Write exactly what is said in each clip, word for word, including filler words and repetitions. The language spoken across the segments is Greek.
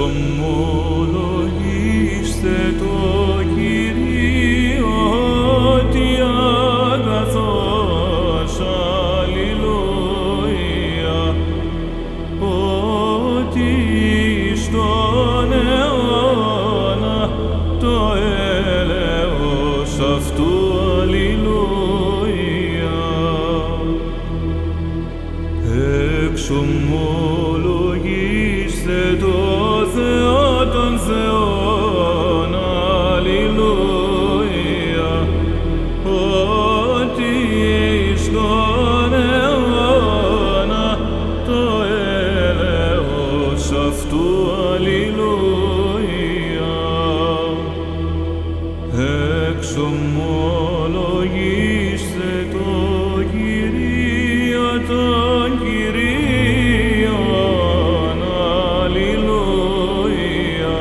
εξομολογήστε το Κυρίο ότι αγαθός, αλληλούια, ότι στον αιώνα το έλεος αυτού, αλληλούια. Εξομολογήστε το Θεό των Θεών, αλληλούια, ότι στον αιώνα το έλεος αυτού, αλληλούια. Εξομολογήστε το Κυρίο των Κυρίων, αλληλούια,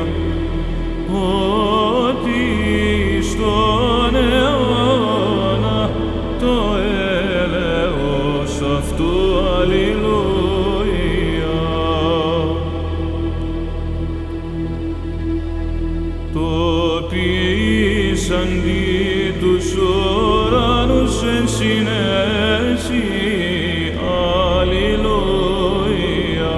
ότι στον αιώνα το έλεος αυτού, αλληλούια. Το ποιήσαντι τους ουρανούς εν συνέσει, αλληλούια,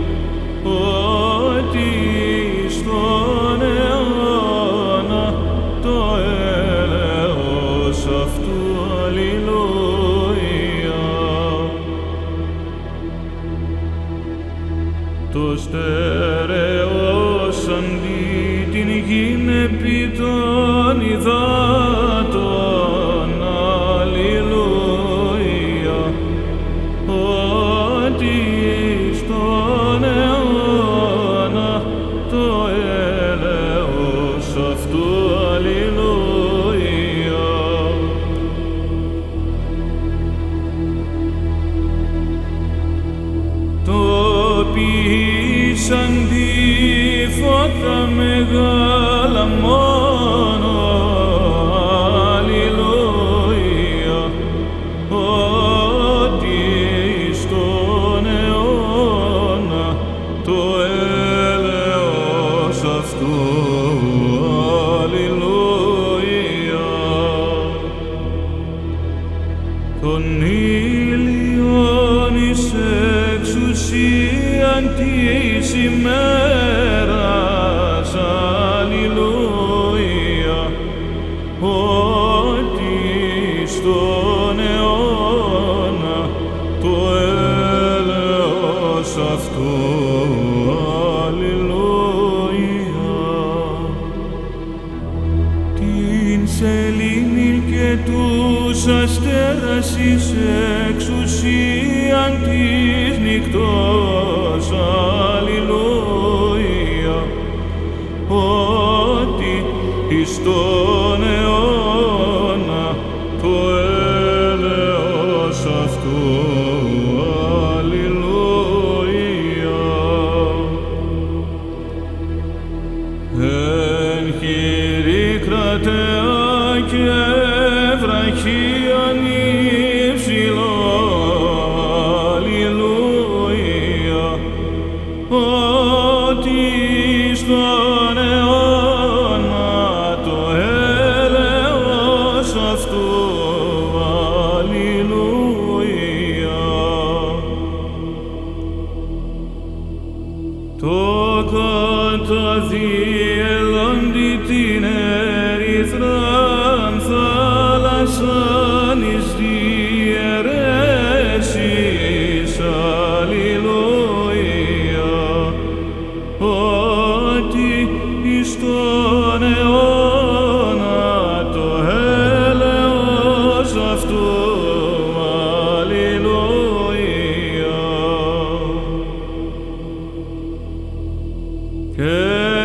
ότι στον αιώνα το έλεος αυτού, αλληλούια. Το στερεώσαντι την γην επί των υδάτων, αλληλούια, ότι στον αιώνα το έλεος αυτού, αλληλούια. Το ποιήσαντι φώτα μεγάλα μόνο, αλληλούια, ότι στον αιώνα το έλεος αυτού, αλληλούια. Τον ήλιον εις εξουσίαν της ημέρας, αλληλούια, ότι στον αιώνα το έλεος αυτού, αλληλούια. Την σελήνην και τους αστέρας εις εξουσίαν της νυκτός, αλληλούια, ότι εις τον αιώνα το έλεος αυτού, αλληλούια. Εν χειρή κρατέα και βραχίαν υψηλό, αλληλούια, ότι στον αιώνα το έλεος αυτού, αλληλούια. Το καταδιελώντι την ερυθράν θάλασσαν εις διαιρέσεις, αλληλούια, ότι εις τον αιώνα το έλεος αυτού, αλληλούια. Και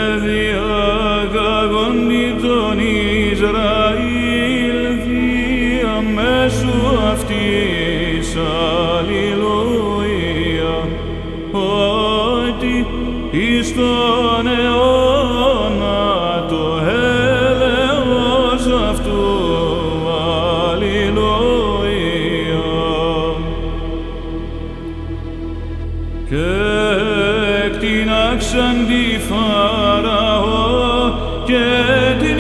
διαγαγόντι τον Ισραήλ διαμέσου αυτής, αλληλούια, ότι εις τον αιώνα το έλεος αυτού, αλληλούια. Και εκ κτίναξαν τη Φαραώ και τη